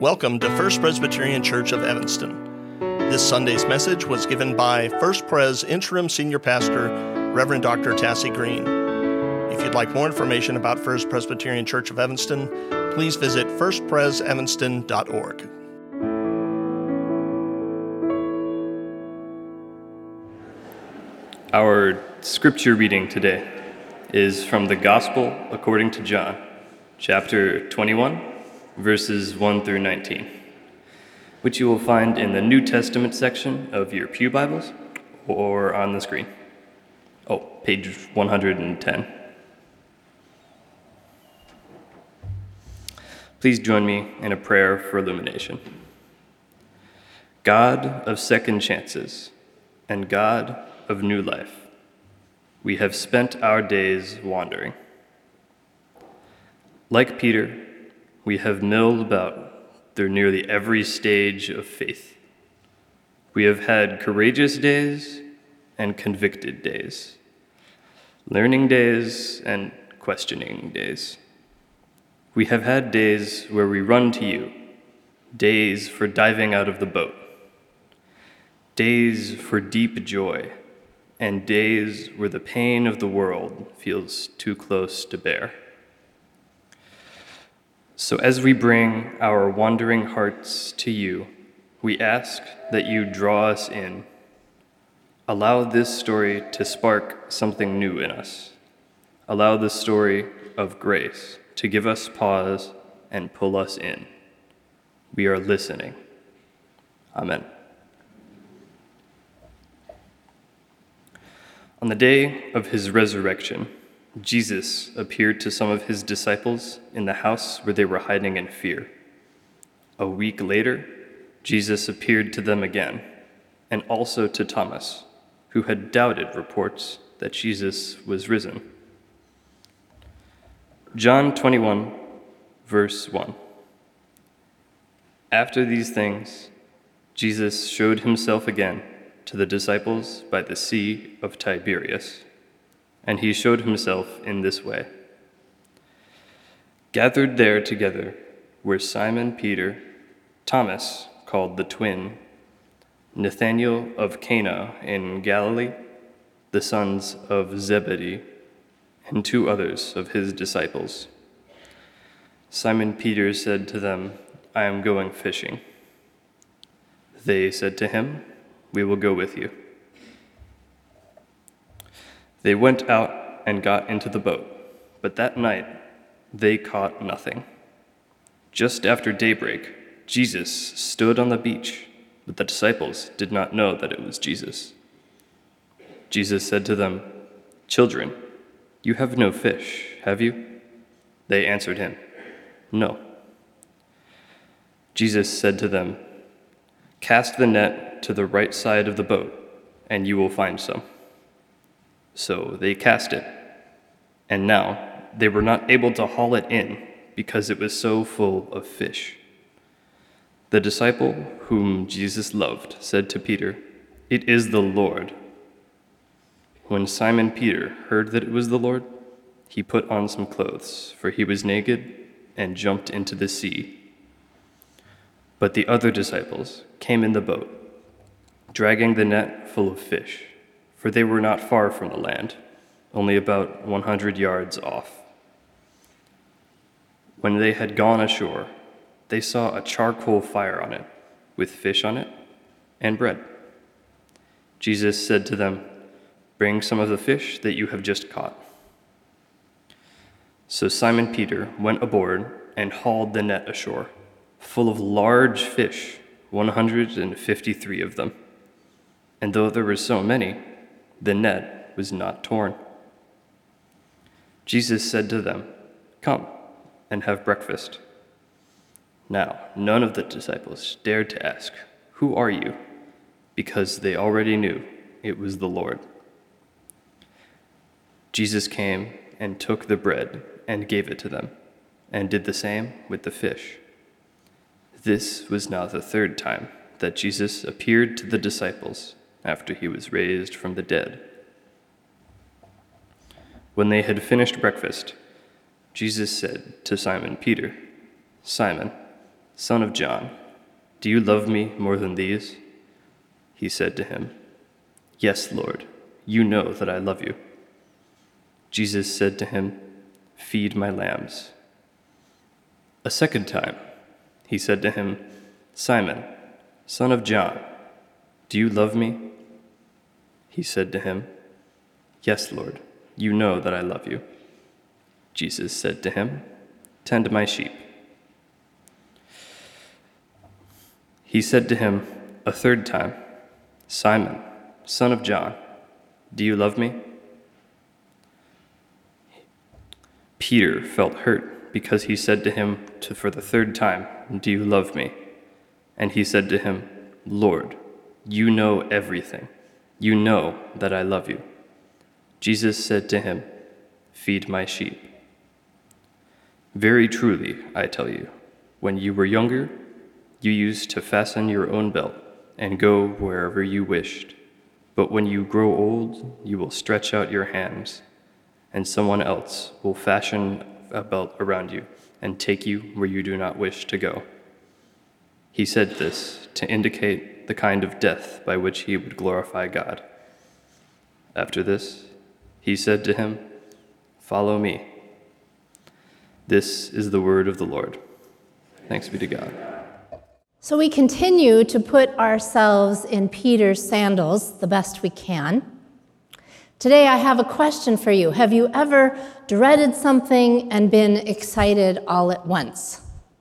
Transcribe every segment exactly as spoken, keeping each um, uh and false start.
Welcome to First Presbyterian Church of Evanston. This Sunday's message was given by First Pres Interim Senior Pastor, Reverend Doctor Tassie Green. If you'd like more information about First Presbyterian Church of Evanston, please visit first pres evanston dot org. Our scripture reading today is from the Gospel according to John, chapter twenty-one, verses one through nineteen, which you will find in the New Testament section of your pew Bibles or on the screen. Oh, page one hundred ten. Please join me in a prayer for illumination. God of second chances and God of new life, we have spent our days wandering. Like Peter, we have milled about through nearly every stage of faith. We have had courageous days and convicted days, learning days and questioning days. We have had days where we run to you, days for diving out of the boat, days for deep joy, and days where the pain of the world feels too close to bear. So as we bring our wandering hearts to you, we ask that you draw us in. Allow this story to spark something new in us. Allow the story of grace to give us pause and pull us in. We are listening. Amen. On the day of his resurrection, Jesus appeared to some of his disciples in the house where they were hiding in fear. A week later, Jesus appeared to them again, and also to Thomas, who had doubted reports that Jesus was risen. John twenty-one, verse one. After these things, Jesus showed himself again to the disciples by the Sea of Tiberias, and he showed himself in this way. Gathered there together were Simon Peter, Thomas, called the twin, Nathanael of Cana in Galilee, the sons of Zebedee, and two others of his disciples. Simon Peter said to them, "I am going fishing." They said to him, "We will go with you." They went out and got into the boat, but that night they caught nothing. Just after daybreak, Jesus stood on the beach, but the disciples did not know that it was Jesus. Jesus said to them, "Children, you have no fish, have you?" They answered him, "No." Jesus said to them, "Cast the net to the right side of the boat, and you will find some." So they cast it, and now they were not able to haul it in because it was so full of fish. The disciple whom Jesus loved said to Peter, "It is the Lord." When Simon Peter heard that it was the Lord, he put on some clothes, for he was naked, and jumped into the sea. But the other disciples came in the boat, dragging the net full of fish, for they were not far from the land, only about one hundred yards off. When they had gone ashore, they saw a charcoal fire on it, with fish on it and bread. Jesus said to them, "Bring some of the fish that you have just caught." So Simon Peter went aboard and hauled the net ashore, full of large fish, one hundred fifty-three of them. And though there were so many, the net was not torn. Jesus said to them, "Come and have breakfast." Now, none of the disciples dared to ask, "Who are you?" because they already knew it was the Lord. Jesus came and took the bread and gave it to them, and did the same with the fish. This was now the third time that Jesus appeared to the disciples after he was raised from the dead. When they had finished breakfast, Jesus said to Simon Peter, "Simon, "Son of John, do you love me more than these?" He said to him, "Yes, Lord, you know that I love you." Jesus said to him, "Feed my lambs." A second time, he said to him, "Simon, son of John, do you love me?" He said to him, "Yes, Lord, you know that I love you." Jesus said to him, "Tend my sheep." He said to him a third time, "Simon, son of John, do you love me?" Peter felt hurt because he said to him to, for the third time, "Do you love me?" And he said to him, "Lord, you know everything. You know that I love you." Jesus said to him, "Feed my sheep. Very truly, I tell you, when you were younger, you used to fasten your own belt and go wherever you wished. But when you grow old, you will stretch out your hands, and someone else will fashion a belt around you and take you where you do not wish to go." He said this to indicate the kind of death by which he would glorify God. After this, he said to him, "Follow me." This is the word of the Lord. Thanks be to God. So we continue to put ourselves in Peter's sandals the best we can. Today I have a question for you. Have you ever dreaded something and been excited all at once?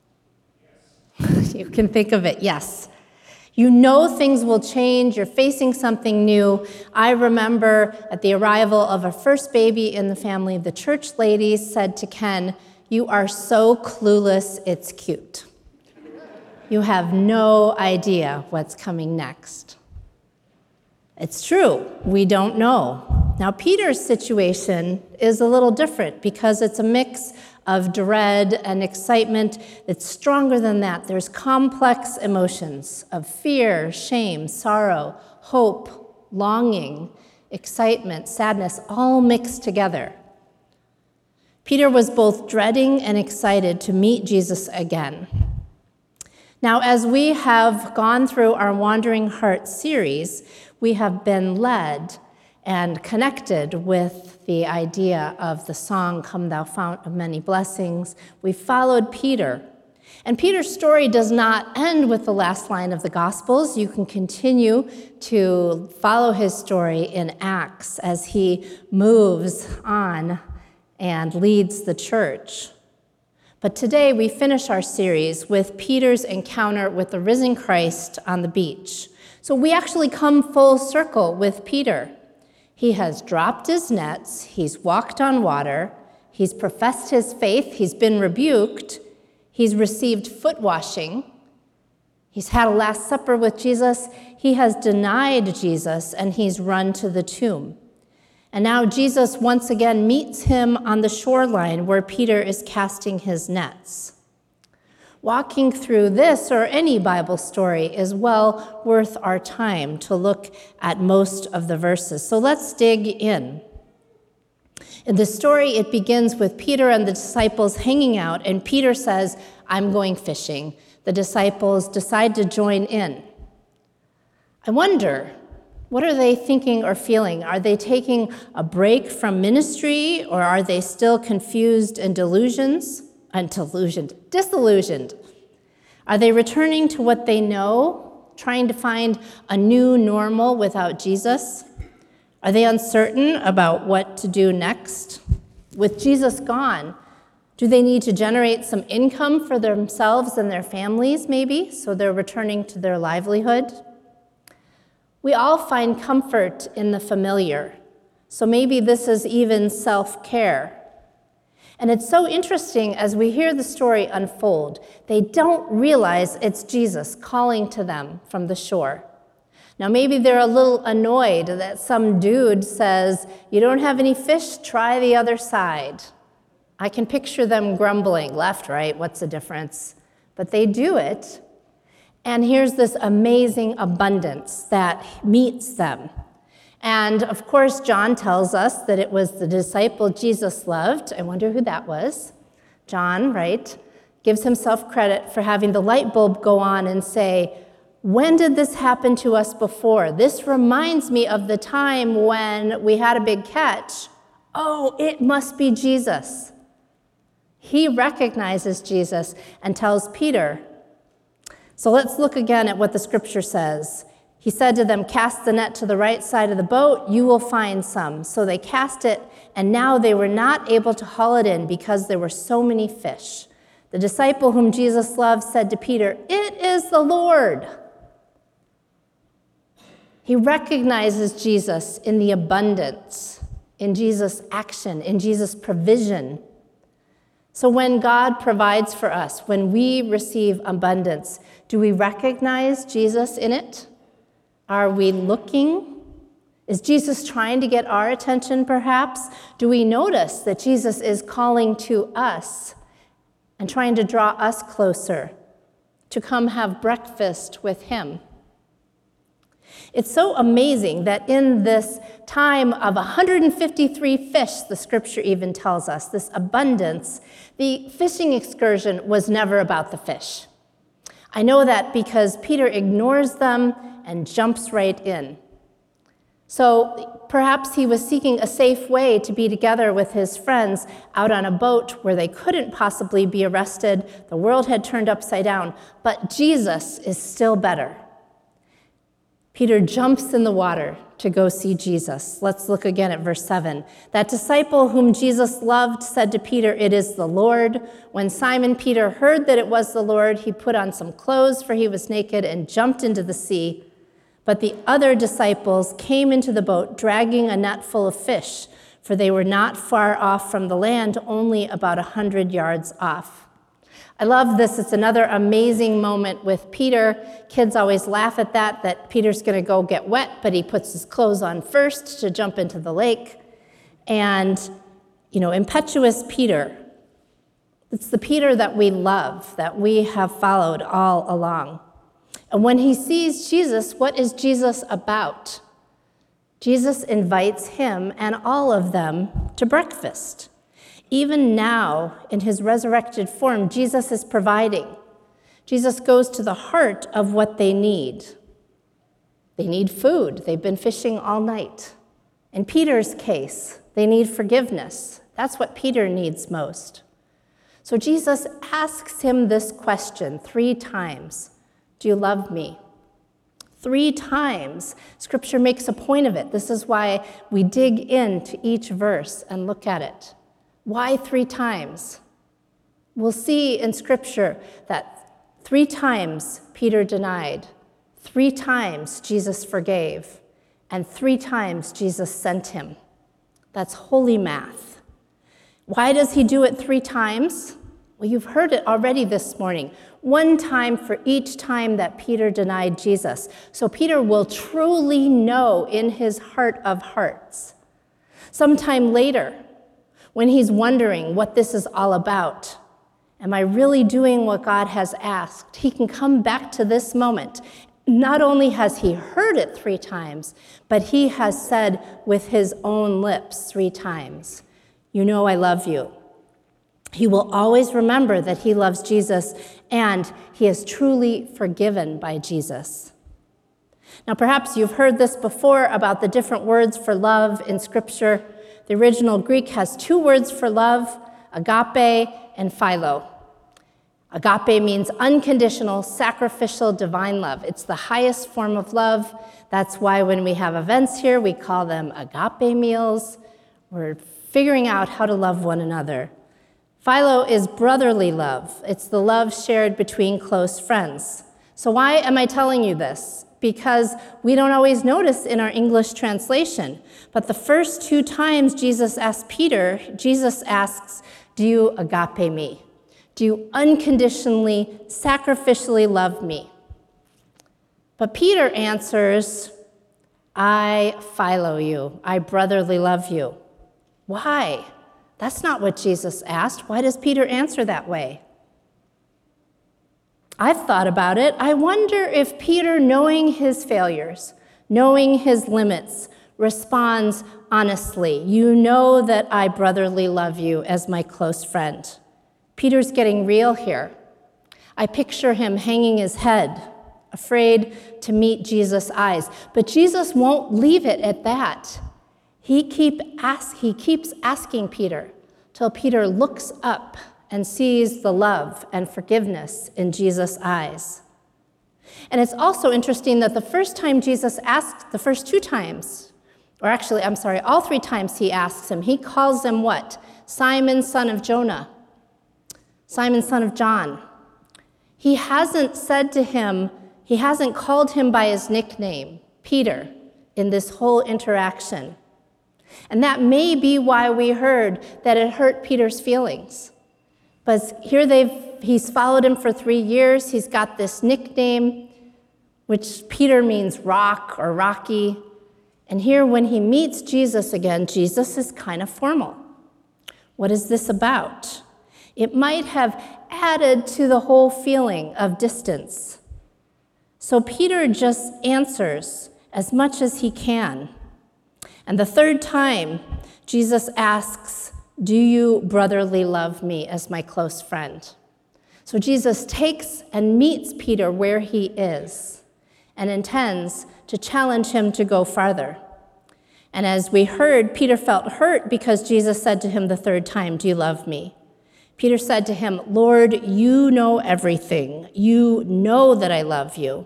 Yes. You can think of it, yes. You know things will change, you're facing something new. I remember at the arrival of our first baby in the family, the church ladies said to Ken, "You are so clueless, it's cute. You have no idea what's coming next." It's true, we don't know. Now, Peter's situation is a little different because it's a mix of dread and excitement that's stronger than that. There's complex emotions of fear, shame, sorrow, hope, longing, excitement, sadness, all mixed together. Peter was both dreading and excited to meet Jesus again. Now, as we have gone through our Wandering Heart series, we have been led and connected with the idea of the song, "Come Thou Fount of Many Blessings." We followed Peter. And Peter's story does not end with the last line of the Gospels. You can continue to follow his story in Acts as he moves on and leads the church. But today we finish our series with Peter's encounter with the risen Christ on the beach. So we actually come full circle with Peter. He has dropped his nets, he's walked on water, he's professed his faith, he's been rebuked, he's received foot washing, he's had a Last Supper with Jesus, he has denied Jesus, and he's run to the tomb. And now Jesus once again meets him on the shoreline where Peter is casting his nets. Walking through this or any Bible story is well worth our time to look at most of the verses. So let's dig in. In the story, it begins with Peter and the disciples hanging out, and Peter says, "I'm going fishing." The disciples decide to join in. I wonder, what are they thinking or feeling? Are they taking a break from ministry, or are they still confused and delusions? And delusioned, disillusioned? Are they returning to what they know, trying to find a new normal without Jesus? Are they uncertain about what to do next? With Jesus gone, do they need to generate some income for themselves and their families, maybe, so they're returning to their livelihood? We all find comfort in the familiar, so maybe this is even self-care. And it's so interesting as we hear the story unfold. They don't realize it's Jesus calling to them from the shore. Now, maybe they're a little annoyed that some dude says, "You don't have any fish? Try the other side." I can picture them grumbling, left, right, what's the difference? But they do it. And here's this amazing abundance that meets them. And of course, John tells us that it was the disciple Jesus loved. I wonder who that was. John, right? gives himself credit for having the light bulb go on and say, when did this happen to us before? This reminds me of the time when we had a big catch. Oh, it must be Jesus. He recognizes Jesus and tells Peter. So let's look again at what the scripture says. He said to them, cast the net to the right side of the boat, you will find some. So they cast it, and now they were not able to haul it in because there were so many fish. The disciple whom Jesus loved said to Peter, it is the Lord. He recognizes Jesus in the abundance, in Jesus' action, in Jesus' provision. So when God provides for us, when we receive abundance, do we recognize Jesus in it? Are we looking? Is Jesus trying to get our attention, perhaps? Do we notice that Jesus is calling to us and trying to draw us closer to come have breakfast with him? It's so amazing that in this time of one hundred fifty-three fish, the scripture even tells us, this abundance, the fishing excursion was never about the fish. I know that because Peter ignores them and jumps right in. So perhaps he was seeking a safe way to be together with his friends out on a boat where they couldn't possibly be arrested. The world had turned upside down, but Jesus is still better. Peter jumps in the water to go see Jesus. Let's look again at verse seven. That disciple whom Jesus loved said to Peter, it is the Lord. When Simon Peter heard that it was the Lord, he put on some clothes, for he was naked, and jumped into the sea. But the other disciples came into the boat, dragging a net full of fish, for they were not far off from the land, only about a hundred yards off. I love this. It's another amazing moment with Peter. Kids always laugh at that, that Peter's going to go get wet, but he puts his clothes on first to jump into the lake. And, you know, impetuous Peter, it's the Peter that we love, that we have followed all along. And when he sees Jesus, what is Jesus about? Jesus invites him and all of them to breakfast. Even now, in his resurrected form, Jesus is providing. Jesus goes to the heart of what they need. They need food. They've been fishing all night. In Peter's case, they need forgiveness. That's what Peter needs most. So Jesus asks him this question three times. Do you love me? Three times. Scripture makes a point of it. This is why we dig into each verse and look at it. Why three times? We'll see in Scripture that three times Peter denied, three times Jesus forgave, and three times Jesus sent him. That's holy math. Why does he do it three times? Well, you've heard it already this morning. One time for each time that Peter denied Jesus. So Peter will truly know in his heart of hearts. Sometime later, when he's wondering what this is all about, am I really doing what God has asked? He can come back to this moment. Not only has he heard it three times, but he has said with his own lips three times, you know I love you. He will always remember that he loves Jesus and he is truly forgiven by Jesus. Now, perhaps you've heard this before about the different words for love in Scripture. The original Greek has two words for love, agape and philo. Agape means unconditional, sacrificial, divine love. It's the highest form of love. That's why when we have events here, we call them agape meals. We're figuring out how to love one another. Philo is brotherly love. It's the love shared between close friends. So why am I telling you this? Because we don't always notice in our English translation. But the first two times Jesus asks Peter, Jesus asks, do you agape me? Do you unconditionally, sacrificially love me? But Peter answers, I philo you. I brotherly love you. Why? That's not what Jesus asked. Why does Peter answer that way? I've thought about it. I wonder if Peter, knowing his failures, knowing his limits, responds honestly. You know that I brotherly love you as my close friend. Peter's getting real here. I picture him hanging his head, afraid to meet Jesus' eyes. But Jesus won't leave it at that. He, keep ask, he keeps asking Peter till Peter looks up and sees the love and forgiveness in Jesus' eyes. And it's also interesting that the first time Jesus asked, the first two times, or actually, I'm sorry, all three times he asks him, he calls him what? Simon, son of Jonah. Simon, son of John. He hasn't said to him, he hasn't called him by his nickname, Peter, in this whole interaction. And that may be why we heard that it hurt Peter's feelings. But here they've, he's followed him for three years. He's got this nickname, which Peter means rock or rocky. And here when he meets Jesus again, Jesus is kind of formal. What is this about? It might have added to the whole feeling of distance. So Peter just answers as much as he can. And the third time, Jesus asks, "Do you brotherly love me as my close friend?" So Jesus takes and meets Peter where he is and intends to challenge him to go farther. And as we heard, Peter felt hurt because Jesus said to him the third time, "Do you love me?" Peter said to him, "Lord, you know everything. You know that I love you."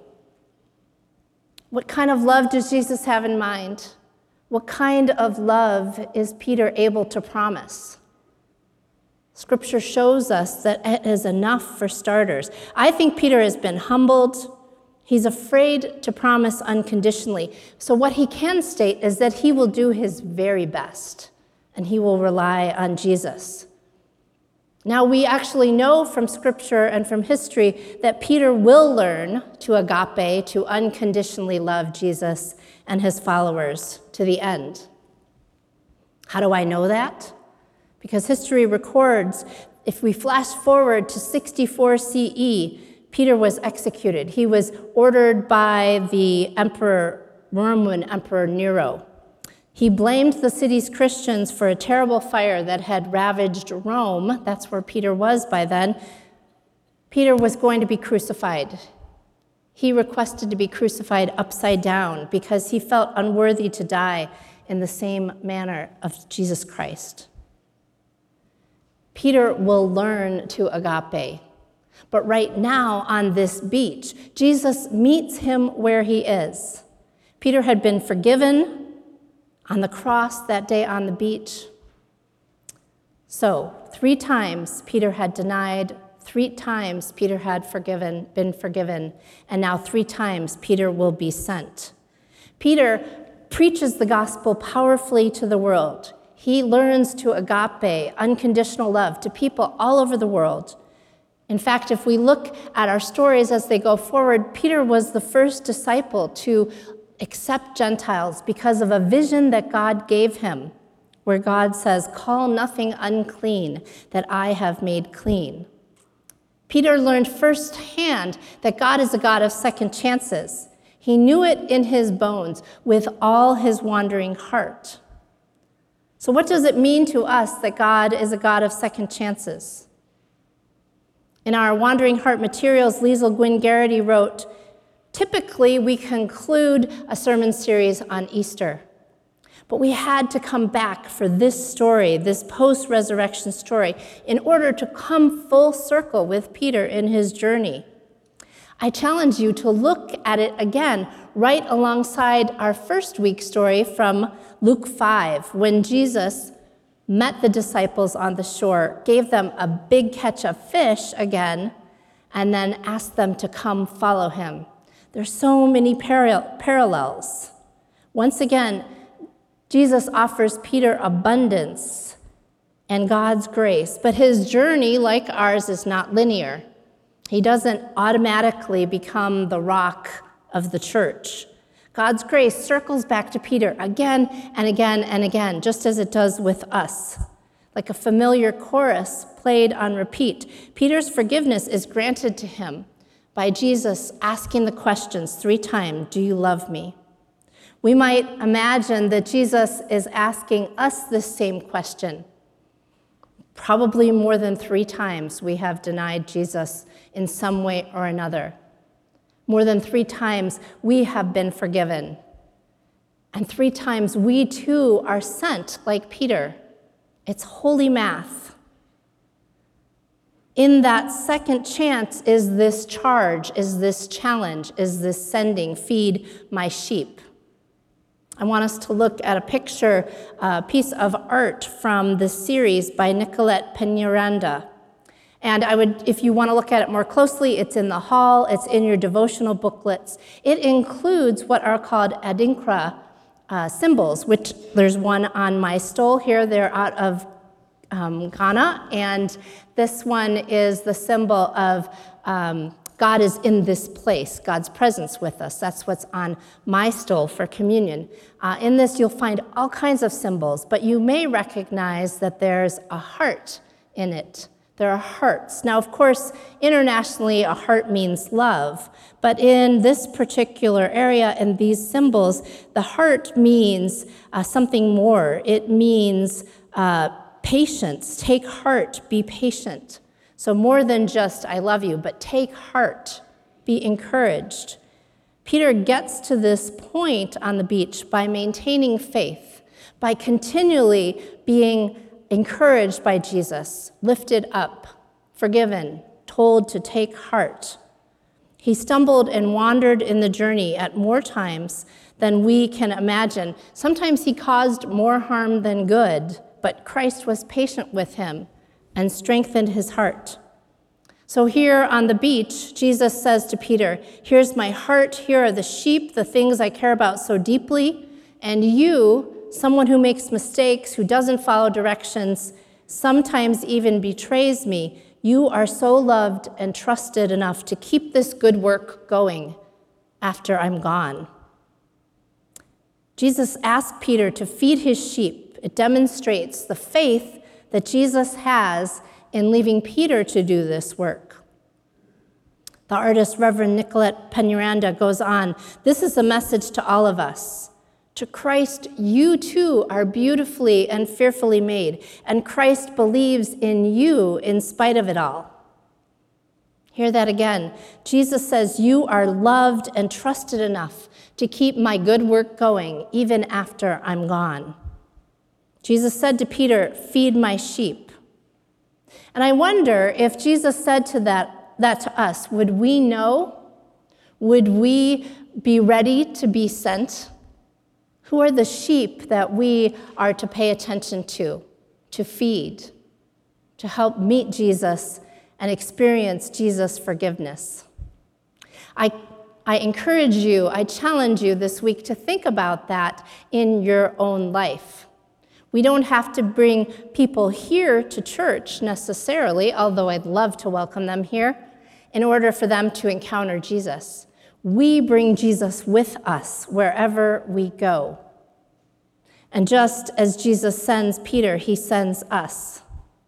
What kind of love does Jesus have in mind? What kind of love is Peter able to promise? Scripture shows us that it is enough for starters. I think Peter has been humbled. He's afraid to promise unconditionally. So what he can state is that he will do his very best, and he will rely on Jesus. Now, we actually know from Scripture and from history that Peter will learn to agape, to unconditionally love Jesus and his followers to the end. How do I know that? Because history records, if we flash forward to sixty-four C E, Peter was executed. He was ordered by the emperor, Roman Emperor Nero. He blamed the city's Christians for a terrible fire that had ravaged Rome. That's where Peter was by then. Peter was going to be crucified. He requested to be crucified upside down because he felt unworthy to die in the same manner of Jesus Christ. Peter will learn to agape. But right now on this beach, Jesus meets him where he is. Peter had been forgiven on the cross that day on the beach. So, three times Peter had denied, three times Peter had forgiven, been forgiven, and now three times Peter will be sent. Peter preaches the gospel powerfully to the world. He learns to agape, unconditional love, to people all over the world. In fact, if we look at our stories as they go forward, Peter was the first disciple to accept Gentiles because of a vision that God gave him, where God says, "Call nothing unclean that I have made clean." Peter learned firsthand that God is a God of second chances. He knew it in his bones with all his wandering heart. So what does it mean to us that God is a God of second chances? In our Wandering Heart materials, Liesl Gwynne Garrity wrote, "Typically, we conclude a sermon series on Easter, but we had to come back for this story, this post-resurrection story, in order to come full circle with Peter in his journey. I challenge you to look at it again right alongside our first week story from Luke five, when Jesus met the disciples on the shore, gave them a big catch of fish again, and then asked them to come follow him. There's so many paral- parallels. Once again, Jesus offers Peter abundance and God's grace, but his journey, like ours, is not linear. He doesn't automatically become the rock of the church. God's grace circles back to Peter again and again and again, just as it does with us. Like a familiar chorus played on repeat, Peter's forgiveness is granted to him by Jesus asking the questions three times, "Do you love me?" We might imagine that Jesus is asking us this same question. Probably more than three times we have denied Jesus in some way or another. More than three times we have been forgiven. And three times we too are sent like Peter. It's holy math. In that second chance is this charge, is this challenge, is this sending, feed my sheep. I want us to look at a picture, a piece of art from this series by Nicolette Peñaranda. And I would, if you want to look at it more closely, it's in the hall, it's in your devotional booklets. It includes what are called Adinkra uh, symbols, which there's one on my stole here. They're out of um, Ghana, and this one is the symbol of um, God is in this place, God's presence with us. That's what's on my stole for communion. Uh, in this, you'll find all kinds of symbols, but you may recognize that there's a heart in it. There are hearts. Now, of course, internationally, a heart means love, but in this particular area and these symbols, the heart means uh, something more. It means uh, patience. Take heart, be patient. So more than just, I love you, but take heart, be encouraged. Peter gets to this point on the beach by maintaining faith, by continually being encouraged by Jesus, lifted up, forgiven, told to take heart. He stumbled and wandered in the journey at more times than we can imagine. Sometimes he caused more harm than good, but Christ was patient with him and strengthened his heart. So here on the beach, Jesus says to Peter, here's my heart, here are the sheep, the things I care about so deeply, and you, someone who makes mistakes, who doesn't follow directions, sometimes even betrays me, you are so loved and trusted enough to keep this good work going after I'm gone. Jesus asked Peter to feed his sheep. It demonstrates the faith that Jesus has in leaving Peter to do this work. The artist Reverend Nicolette Peñaranda goes on, this is a message to all of us. To Christ, you too are beautifully and fearfully made, and Christ believes in you in spite of it all. Hear that again. Jesus says, you are loved and trusted enough to keep my good work going even after I'm gone. Jesus said to Peter, feed my sheep. And I wonder if Jesus said to that, that to us, would we know? Would we be ready to be sent? Who are the sheep that we are to pay attention to, to feed, to help meet Jesus and experience Jesus' forgiveness? I, I encourage you, I challenge you this week to think about that in your own life. We don't have to bring people here to church necessarily, although I'd love to welcome them here, in order for them to encounter Jesus. We bring Jesus with us wherever we go. And just as Jesus sends Peter, he sends us.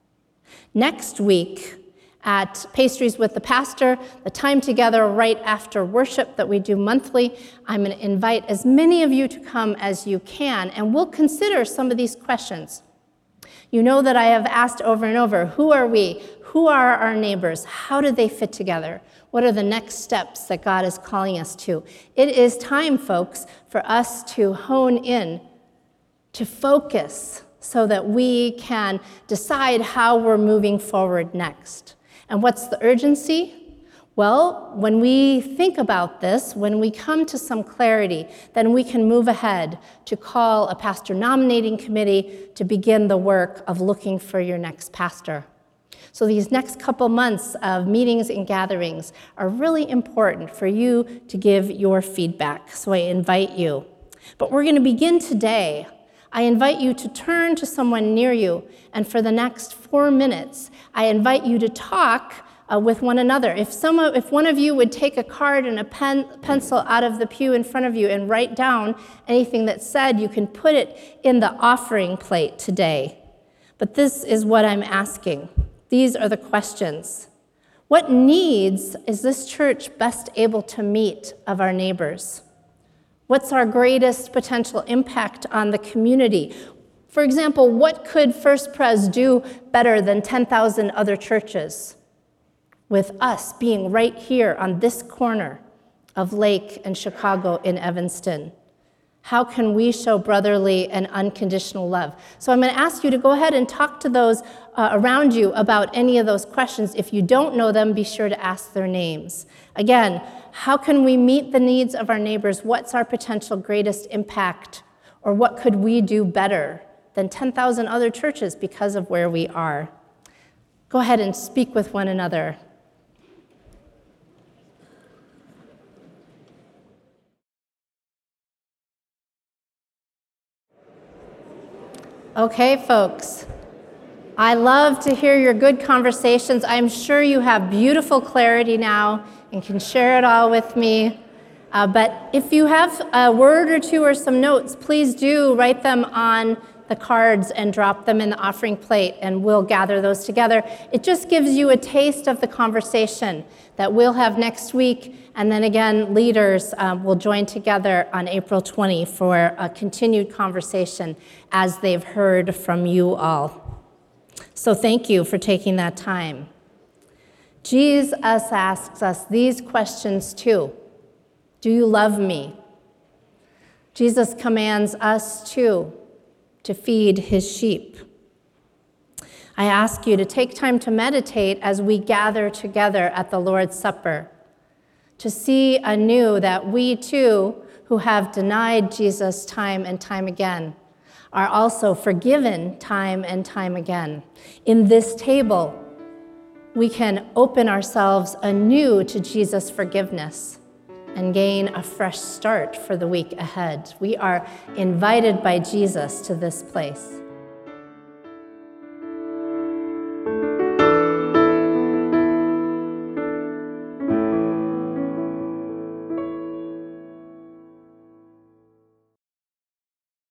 Next week at Pastries with the Pastor, the time together right after worship that we do monthly, I'm going to invite as many of you to come as you can, and we'll consider some of these questions. You know that I have asked over and over, who are we? Who are our neighbors? How do they fit together? What are the next steps that God is calling us to? It is time, folks, for us to hone in, to focus, so that we can decide how we're moving forward next. And what's the urgency? Well, when we think about this, when we come to some clarity, then we can move ahead to call a pastor nominating committee to begin the work of looking for your next pastor. So these next couple months of meetings and gatherings are really important for you to give your feedback. So I invite you. But we're going to begin today. I invite you to turn to someone near you, and for the next four minutes, I invite you to talk uh, with one another. If, some, if one of you would take a card and a pen, pencil out of the pew in front of you and write down anything that's said, you can put it in the offering plate today. But this is what I'm asking. These are the questions. What needs is this church best able to meet of our neighbors? What's our greatest potential impact on the community? For example, what could First Pres do better than ten thousand other churches? With us being right here on this corner of Lake and Chicago in Evanston. How can we show brotherly and unconditional love? So I'm going to ask you to go ahead and talk to those uh, around you about any of those questions. If you don't know them, be sure to ask their names. Again, how can we meet the needs of our neighbors? What's our potential greatest impact? Or what could we do better than ten thousand other churches because of where we are? Go ahead and speak with one another. Okay, folks, I love to hear your good conversations. I'm sure you have beautiful clarity now and can share it all with me. Uh, but if you have a word or two or some notes, please do write them on the cards and drop them in the offering plate, and we'll gather those together. It just gives you a taste of the conversation that we'll have next week, and then again, leaders um, will join together on April twentieth for a continued conversation as they've heard from you all. So thank you for taking that time. Jesus asks us these questions too. Do you love me? Jesus commands us too to feed his sheep. I ask you to take time to meditate as we gather together at the Lord's Supper, to see anew that we too, who have denied Jesus time and time again, are also forgiven time and time again. In this table, we can open ourselves anew to Jesus' forgiveness and gain a fresh start for the week ahead. We are invited by Jesus to this place.